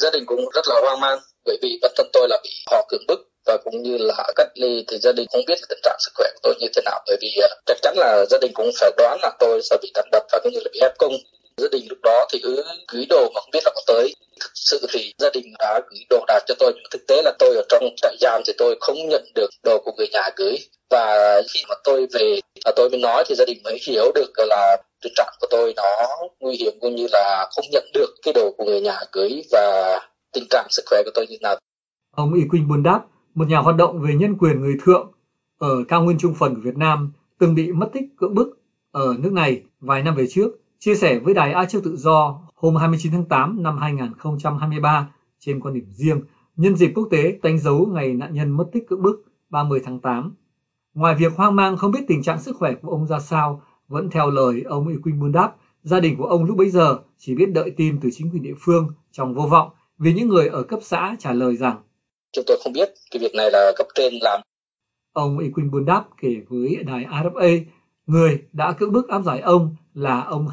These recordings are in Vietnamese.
Gia đình cũng rất là hoang mang bởi vì bản thân tôi là bị họ cưỡng bức và cũng như là cách ly, thì gia đình không biết tình trạng sức khỏe của tôi như thế nào, bởi vì chắc chắn là gia đình cũng phải đoán là tôi sẽ bị đánh đập và cũng như là bị ép cung. Gia đình lúc đó thì cứ gửi đồ mà không biết là có tới. Thực sự thì gia đình đã gửi đồ đạc cho tôi, nhưng thực tế là tôi ở trong trại giam thì tôi không nhận được đồ của người nhà gửi. Và khi mà tôi về tôi mới nói thì gia đình mới hiểu được là tình trạng của tôi nó nguy hiểm, cũng như là không nhận được cái đồ của người nhà gửi và tình trạng sức khỏe của tôi như thế nào. Ông Y Quynh Buôn-đáp, một nhà hoạt động về nhân quyền người Thượng ở cao nguyên Trung Phần của Việt Nam, từng bị mất tích cưỡng bức ở nước này vài năm về trước, chia sẻ với Đài Á Châu Tự Do hôm 29 tháng 8 năm 2023 trên quan điểm riêng nhân dịp quốc tế đánh dấu ngày nạn nhân mất tích cưỡng bức 30 tháng 8. Ngoài việc hoang mang không biết tình trạng sức khỏe của ông ra sao, vẫn theo lời ông Y Quynh Buôn-đáp, gia đình của ông lúc bấy giờ chỉ biết đợi tin từ chính quyền địa phương trong vô vọng, vì những người ở cấp xã trả lời rằng chúng tôi không biết cái việc này là cấp trên làm. Ông Y Quynh Buôn-đáp kể với đài RFA, người đã cưỡng bức áp giải ông là ông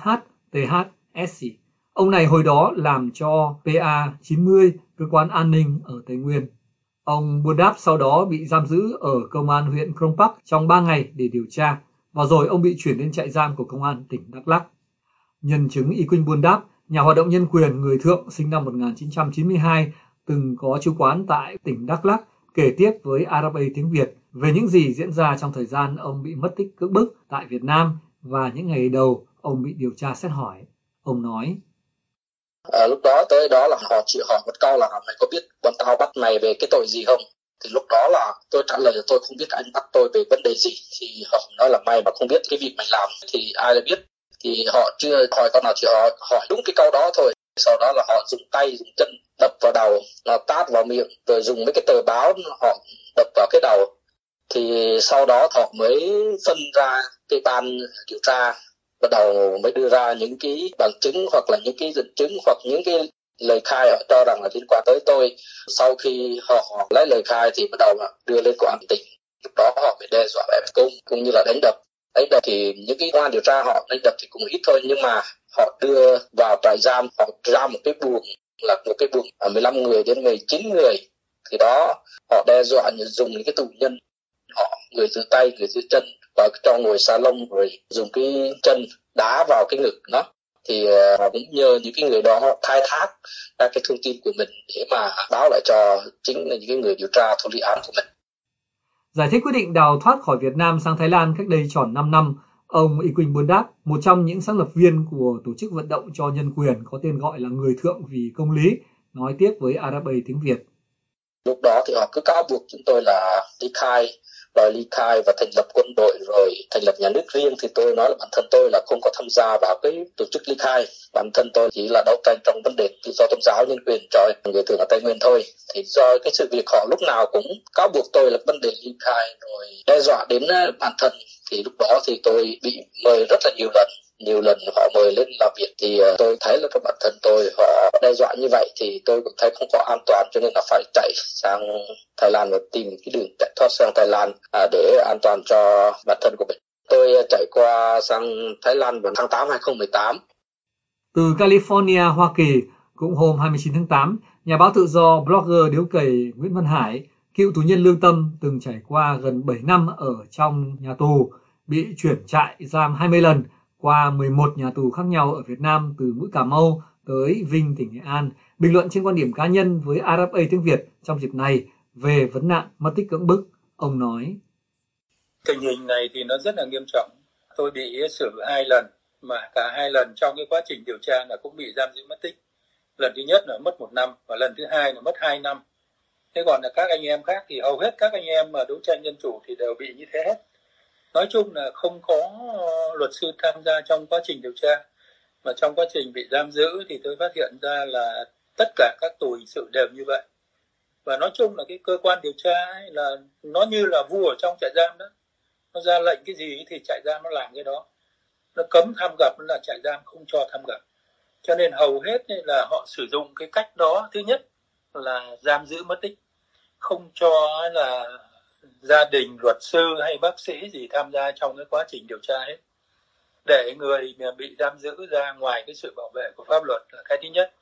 HTHSC. Ông này hồi đó làm cho PA90, cơ quan an ninh ở Tây Nguyên. Ông Buôn-đáp sau đó bị giam giữ ở công an huyện Krông Bắc trong 3 ngày để điều tra, và rồi ông bị chuyển lên trại giam của công an tỉnh Đắk Lắk. Nhân chứng Y Quynh Buôn-đáp, nhà hoạt động nhân quyền người Thượng sinh năm 1992, từng có trú quán tại tỉnh Đắk Lắk, kể tiếp với RFA tiếng Việt về những gì diễn ra trong thời gian ông bị mất tích cưỡng bức tại Việt Nam và những ngày đầu ông bị điều tra xét hỏi. Ông nói: Lúc đó tới đó là họ chỉ hỏi một câu là mày có biết bọn tao bắt mày về cái tội gì không? Thì lúc đó là tôi trả lời là tôi không biết anh bắt tôi về vấn đề gì. Thì họ nói là mày mà không biết cái việc mày làm thì ai lại biết. Thì họ chưa hỏi câu nào, chỉ hỏi đúng cái câu đó thôi. Sau đó là họ dùng tay, dùng chân đập vào đầu, nó tát vào miệng, rồi dùng mấy cái tờ báo họ đập vào cái đầu. Thì sau đó họ mới phân ra cái ban điều tra, bắt đầu mới đưa ra những cái bằng chứng hoặc là những cái dẫn chứng hoặc những cái lời khai họ cho rằng là liên quan tới tôi. Sau khi họ lấy lời khai thì bắt đầu đưa lên công an tỉnh. Lúc đó họ mới đe dọa ép cung cũng như là đánh đập. Đánh đập thì những cái công an điều tra họ đánh đập thì cũng ít thôi, nhưng mà họ đưa vào trại giam, họ ra một cái buồng, là một cái buồng 15 người đến 19 người. Thì đó họ đe dọa dùng những cái tù nhân, họ người giữ tay, người giữ chân, và cho ngồi sa lông, rồi dùng cái chân đá vào cái ngực nó. Thì họ cũng nhờ những cái người đó họ khai thác ra cái thông tin của mình để mà báo lại cho chính là những cái người điều tra thụ lý án của mình. Giải thích quyết định đào thoát khỏi Việt Nam sang Thái Lan cách đây tròn 5 năm, ông Y Quynh Buôn-đáp, một trong những sáng lập viên của tổ chức vận động cho nhân quyền có tên gọi là Người Thượng vì Công lý, nói tiếp với RFA tiếng Việt. Lúc đó thì họ cứ cáo buộc chúng tôi là đòi ly khai và thành lập quân đội rồi thành lập nhà nước riêng. Thì tôi nói là bản thân tôi là không có tham gia vào cái tổ chức ly khai, bản thân tôi chỉ là đấu tranh trong vấn đề tự do tôn giáo, nhân quyền cho người Thượng ở Tây Nguyên thôi. Thì do cái sự việc họ lúc nào cũng cáo buộc tôi là vấn đề ly khai rồi đe dọa đến bản thân, thì lúc đó thì tôi bị mời rất là nhiều lần họ mời lên làm việc. Thì tôi thấy là các bản thân tôi họ đe dọa như vậy thì tôi cũng thấy không có an toàn, cho nên là phải chạy sang Thái Lan và tìm cái đường chạy thoát sang Thái Lan để an toàn cho bản thân của mình. Tôi chạy qua sang Thái Lan vào tháng 8 2018. Từ California, Hoa Kỳ, cũng hôm 29 tháng 8, nhà báo tự do blogger điếu cày Nguyễn Văn Hải, cựu tù nhân lương tâm từng trải qua gần 7 năm ở trong nhà tù, bị chuyển trại giam 20 lần qua 11 nhà tù khác nhau ở Việt Nam từ mũi Cà Mau tới Vinh, tỉnh Nghệ An, bình luận trên quan điểm cá nhân với RFA tiếng Việt trong dịp này về vấn nạn mất tích cưỡng bức. Ông nói: Tình hình này thì nó rất là nghiêm trọng. Tôi bị xử 2 lần, mà cả 2 lần trong cái quá trình điều tra là cũng bị giam giữ mất tích. Lần thứ nhất là mất 1 năm và lần thứ hai là mất 2 năm. Thế còn là các anh em khác thì hầu hết các anh em mà đấu tranh dân chủ thì đều bị như thế hết. Nói chung là không có luật sư tham gia trong quá trình điều tra, mà trong quá trình bị giam giữ thì tôi phát hiện ra là tất cả các tù hình sự đều như vậy. Và nói chung là cái cơ quan điều tra ấy là nó như là vua ở trong trại giam đó. Nó ra lệnh cái gì thì trại giam nó làm cái đó. Nó cấm thăm gặp là trại giam không cho thăm gặp. Cho nên hầu hết là họ sử dụng cái cách đó. Thứ nhất là giam giữ mất tích, không cho là gia đình, luật sư hay bác sĩ gì tham gia trong cái quá trình điều tra hết, để người bị giam giữ ra ngoài cái sự bảo vệ của pháp luật là cái thứ nhất.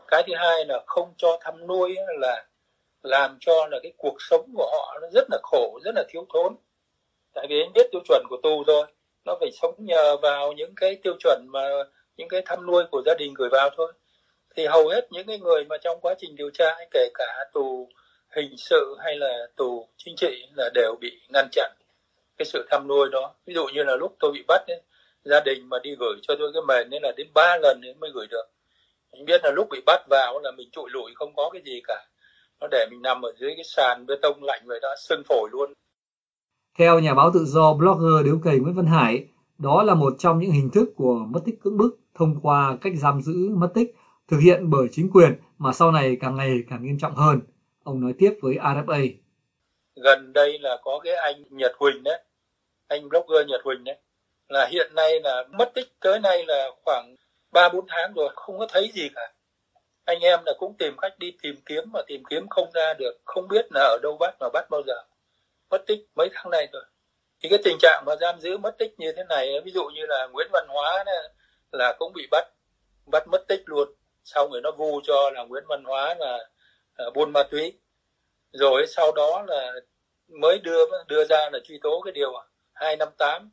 Cái thứ hai là không cho thăm nuôi, là làm cho là cái cuộc sống của họ nó rất là khổ, rất là thiếu thốn. Tại vì anh biết tiêu chuẩn của tù rồi, nó phải sống nhờ vào những cái tiêu chuẩn mà những cái thăm nuôi của gia đình gửi vào thôi. Thì hầu hết những cái người mà trong quá trình điều tra, kể cả tù hình sự hay là tù chính trị, là đều bị ngăn chặn cái sự thăm nuôi đó. Ví dụ như là lúc tôi bị bắt ấy, gia đình mà đi gửi cho tôi cái mền nên là đến 3 lần mới gửi được. Anh biết là lúc bị bắt vào là mình trụi lủi không có cái gì cả, nó để mình nằm ở dưới cái sàn bê tông lạnh vậy đó, sưng phổi luôn. Theo nhà báo tự do blogger điếu cày Nguyễn Văn Hải, đó là một trong những hình thức của mất tích cưỡng bức thông qua cách giam giữ mất tích thực hiện bởi chính quyền mà sau này càng ngày càng nghiêm trọng hơn. Ông nói tiếp với RFA. Gần đây là có cái anh Nhật Huỳnh đấy, anh blogger Nhật Huỳnh đấy, là hiện nay là mất tích tới nay là khoảng 3-4 tháng rồi, không có thấy gì cả. Anh em là cũng tìm cách đi tìm kiếm mà tìm kiếm không ra được, không biết là ở đâu bắt mà bắt bao giờ. Mất tích mấy tháng nay rồi. Thì cái tình trạng mà giam giữ mất tích như thế này, ví dụ như là Nguyễn Văn Hóa này, là cũng bị bắt mất tích luôn. Xong rồi nó vu cho là Nguyễn Văn Hóa là buôn ma túy. Rồi sau đó là mới đưa ra là truy tố cái điều 258.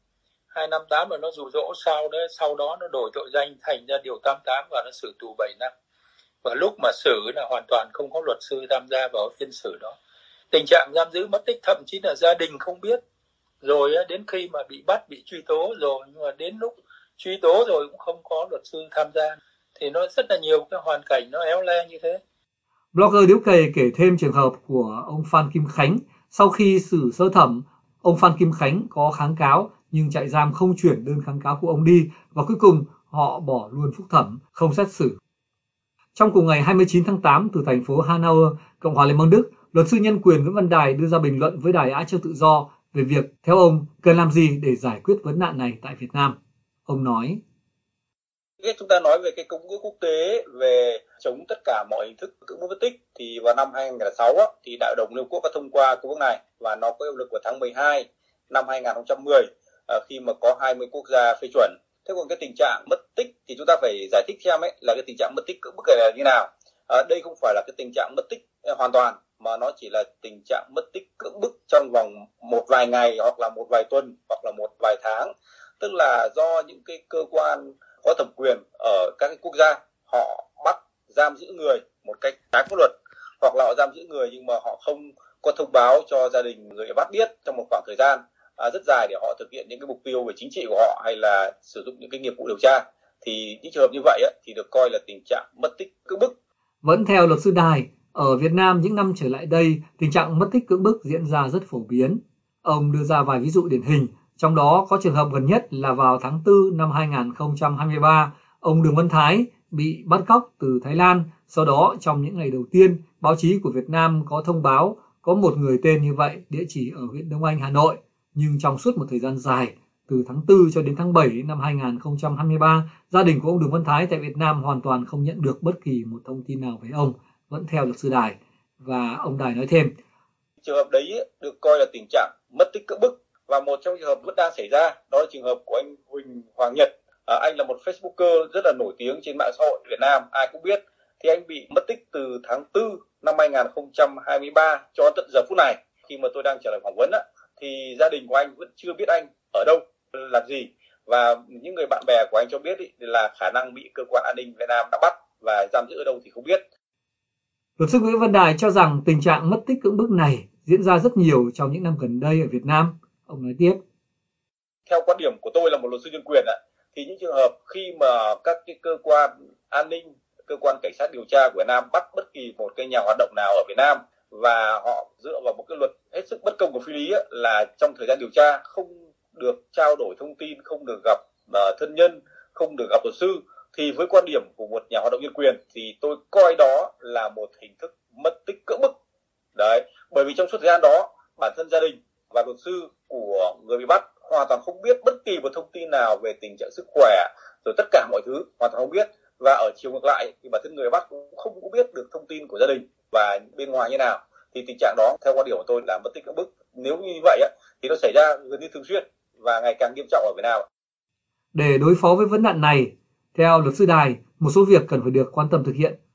258 là nó dụ dỗ sau đó nó đổi tội danh thành ra điều 88 và nó xử tù 7 năm. Và lúc mà xử là hoàn toàn không có luật sư tham gia vào phiên xử đó. Tình trạng giam giữ mất tích thậm chí là gia đình không biết. Rồi đến khi mà bị bắt, bị truy tố rồi, nhưng mà đến lúc truy tố rồi cũng không có luật sư tham gia. Thì nó rất là nhiều cái hoàn cảnh nó éo le như thế. Blogger điếu cày kể thêm trường hợp của ông Phan Kim Khánh. Sau khi xử sơ thẩm, ông Phan Kim Khánh có kháng cáo nhưng trại giam không chuyển đơn kháng cáo của ông đi và cuối cùng họ bỏ luôn phúc thẩm, không xét xử. Trong cùng ngày 29 tháng 8 từ thành phố Hanau, Cộng hòa Liên bang Đức, luật sư nhân quyền Nguyễn Văn Đài đưa ra bình luận với đài Á Châu Tự Do về việc, theo ông, cần làm gì để giải quyết vấn nạn này tại Việt Nam. Ông nói: Chúng ta nói về cái công ước quốc tế về chống tất cả mọi hình thức cưỡng bức mất tích thì vào năm 2006 thì Đại hội đồng Liên Hợp Quốc đã thông qua công ước này và nó có hiệu lực vào tháng 12 năm 2010 khi mà có 20 quốc gia phê chuẩn. Thế còn cái tình trạng mất tích thì chúng ta phải giải thích xem là cái tình trạng mất tích cưỡng bức này là như nào. Đây không phải là cái tình trạng mất tích hoàn toàn mà nó chỉ là tình trạng mất tích cưỡng bức trong vòng một vài ngày hoặc là một vài tuần hoặc là một vài tháng, tức là do những cái cơ quan có thẩm quyền ở các cái quốc gia họ bắt giam giữ người một cách trái pháp luật, hoặc là họ giam giữ người nhưng mà họ không có thông báo cho gia đình người bắt biết trong một khoảng thời gian rất dài để họ thực hiện những cái mục tiêu về chính trị của họ hay là sử dụng những cái nghiệp vụ điều tra. Thì những trường hợp như vậy thì được coi là tình trạng mất tích cưỡng bức. Vẫn theo luật sư Đài, ở Việt Nam những năm trở lại đây, tình trạng mất tích cưỡng bức diễn ra rất phổ biến. Ông đưa ra vài ví dụ điển hình, trong đó có trường hợp gần nhất là vào tháng 4 năm 2023, ông Đường Văn Thái bị bắt cóc từ Thái Lan. Sau đó, trong những ngày đầu tiên, báo chí của Việt Nam có thông báo có một người tên như vậy, địa chỉ ở huyện Đông Anh, Hà Nội. Nhưng trong suốt một thời gian dài, từ tháng 4 cho đến tháng 7 năm 2023, gia đình của ông Đường Văn Thái tại Việt Nam hoàn toàn không nhận được bất kỳ một thông tin nào về ông, vẫn theo luật sư Đài. Và ông Đài nói thêm: trường hợp đấy được coi là tình trạng mất tích cưỡng bức, và một trong trường hợp vẫn đang xảy ra đó là trường hợp của anh Huỳnh Hoàng Nhật. Anh là một Facebooker rất là nổi tiếng trên mạng xã hội Việt Nam, ai cũng biết. Thì anh bị mất tích từ tháng 4 năm 2023 cho tận giờ phút này. Khi mà tôi đang trả lời phỏng vấn thì gia đình của anh vẫn chưa biết anh ở đâu, làm gì, và những người bạn bè của anh cho biết là khả năng bị cơ quan an ninh Việt Nam đã bắt và giam giữ ở đâu thì không biết. Luật sư Nguyễn Văn Đài cho rằng tình trạng mất tích cưỡng bức này diễn ra rất nhiều trong những năm gần đây ở Việt Nam. Ông nói tiếp: theo quan điểm của tôi là một luật sư nhân quyền thì những trường hợp khi mà các cái cơ quan an ninh, cơ quan cảnh sát điều tra của Việt Nam bắt bất kỳ một cái nhà hoạt động nào ở Việt Nam và họ dựa vào một cái luật hết sức bất công và phi lý là trong thời gian điều tra không được trao đổi thông tin, không được gặp thân nhân, không được gặp luật sư, thì với quan điểm của một nhà hoạt động nhân quyền thì tôi coi đó là một hình thức mất tích cưỡng bức. Đấy, bởi vì trong suốt thời gian đó bản thân gia đình và luật sư của người bị bắt hoàn toàn không biết bất kỳ một thông tin nào về tình trạng sức khỏe, rồi tất cả mọi thứ hoàn toàn không biết. Và ở chiều ngược lại thì bản thân người bắt cũng không có biết được thông tin của gia đình và bên ngoài như nào. Thì tình trạng đó theo quan điểm của tôi là mất tích cưỡng bức. Nếu như vậy thì nó xảy ra gần như thường xuyên và ngày càng nghiêm trọng ở Việt Nam. Để đối phó với vấn nạn này, theo luật sư Đài, một số việc cần phải được quan tâm thực hiện.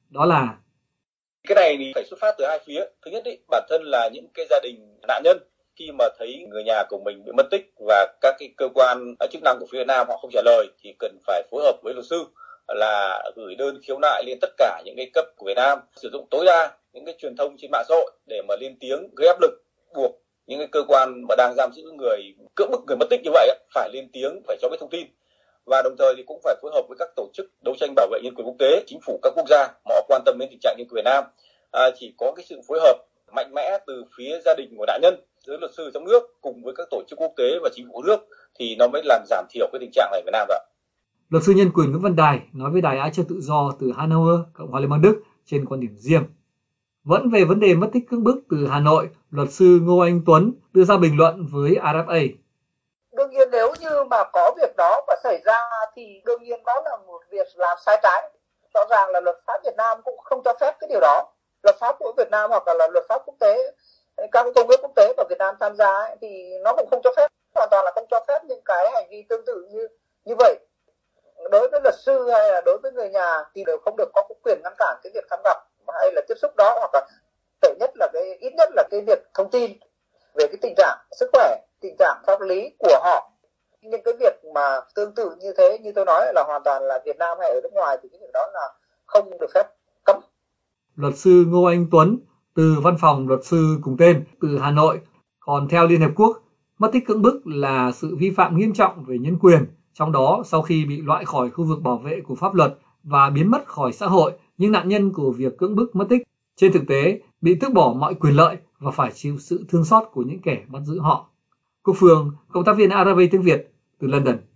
đó là cái này thì phải xuất phát từ hai phía. Thứ nhất bản thân là những cái gia đình nạn nhân khi mà thấy người nhà của mình bị mất tích và các cái cơ quan chức năng của phía Việt Nam họ không trả lời thì cần phải phối hợp với luật sư là gửi đơn khiếu nại lên tất cả những cái cấp của Việt Nam, sử dụng tối đa những cái truyền thông trên mạng xã hội để mà lên tiếng gây áp lực, buộc những cái cơ quan mà đang giam giữ người, cưỡng bức người mất tích như vậy phải lên tiếng, phải cho biết thông tin. Và đồng thời thì cũng phải phối hợp với các tổ chức đấu tranh bảo vệ nhân quyền quốc tế, chính phủ các quốc gia mà họ quan tâm đến tình trạng nhân quyền Việt Nam. Chỉ có cái sự phối hợp mạnh mẽ từ phía gia đình của nạn nhân, giới luật sư trong nước cùng với các tổ chức quốc tế và chính phủ nước thì nó mới làm giảm thiểu cái tình trạng này ở Việt Nam ạ. Luật sư nhân quyền Nguyễn Văn Đài nói với Đài Á Châu Tự Do từ Hanover, Cộng hòa Liên bang Đức trên quan điểm riêng. Vẫn về vấn đề mất tích cưỡng bức từ Hà Nội, luật sư Ngô Anh Tuấn đưa ra bình luận với RFA. Đương nhiên nếu như mà có việc đó mà xảy ra thì đương nhiên đó là một việc làm sai trái. Rõ ràng là luật pháp Việt Nam cũng không cho phép cái điều đó. Luật pháp của Việt Nam hoặc là luật pháp quốc tế, các công ước quốc tế mà Việt Nam tham gia ấy, thì nó cũng không cho phép, hoàn toàn là không cho phép những cái hành vi tương tự như vậy. Đối với luật sư hay là đối với người nhà thì đều không được có quyền ngăn cản cái việc thăm gặp hay là tiếp xúc đó, hoặc là tệ nhất là ít nhất là cái việc thông tin về cái tình trạng sức khỏe, tình trạng pháp lý của họ. Nhưng cái việc mà tương tự như thế, như tôi nói là hoàn toàn là Việt Nam hay ở nước ngoài thì cái việc đó là không được phép, cấm. Luật sư Ngô Anh Tuấn từ văn phòng luật sư cùng tên từ Hà Nội. Còn theo Liên Hợp Quốc, mất tích cưỡng bức là sự vi phạm nghiêm trọng về nhân quyền, trong đó sau khi bị loại khỏi khu vực bảo vệ của pháp luật và biến mất khỏi xã hội, những nạn nhân của việc cưỡng bức mất tích trên thực tế bị tước bỏ mọi quyền lợi và phải chịu sự thương xót của những kẻ bắt giữ họ. Quốc Phương, cộng tác viên RFA tiếng Việt từ London.